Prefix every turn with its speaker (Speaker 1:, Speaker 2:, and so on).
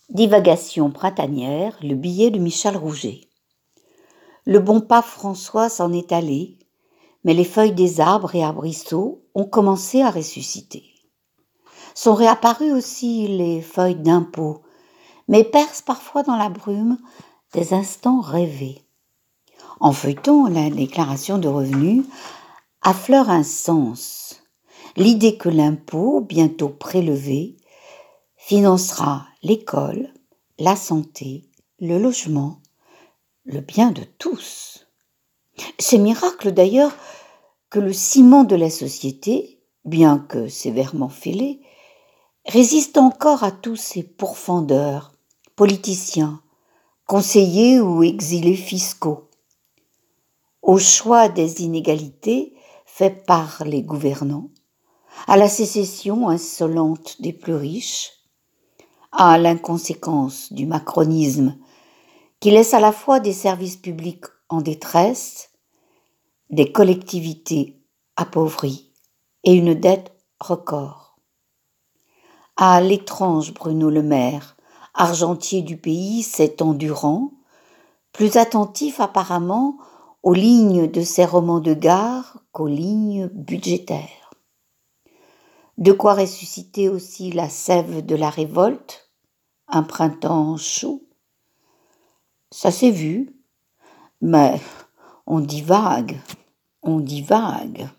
Speaker 1: Divagation printanière, le billet de Michel Rouget. Le bon pape François s'en est allé, mais les feuilles des arbres et arbrisseaux ont commencé à ressusciter. Sont réapparues aussi les feuilles d'impôts, mais percent parfois dans la brume des instants rêvés. En feuilletant la déclaration de revenus, affleure un sens, l'idée que l'impôt, bientôt prélevé, financera l'école, la santé, le logement, le bien de tous. C'est miracle d'ailleurs que le ciment de la société, bien que sévèrement fêlé, résiste encore à tous ces pourfendeurs, politiciens, conseillers ou exilés fiscaux. Au choix des inégalités fait par les gouvernants, à la sécession insolente des plus riches, à l'inconséquence du macronisme qui laisse à la fois des services publics en détresse, des collectivités appauvries et une dette record. À l'étrange Bruno Le Maire, argentier du pays 7 ans durant, plus attentif apparemment aux lignes de ses romans de gare qu'aux lignes budgétaires. De quoi ressusciter aussi la sève de la révolte, un printemps chaud. Ça s'est vu, mais on divague.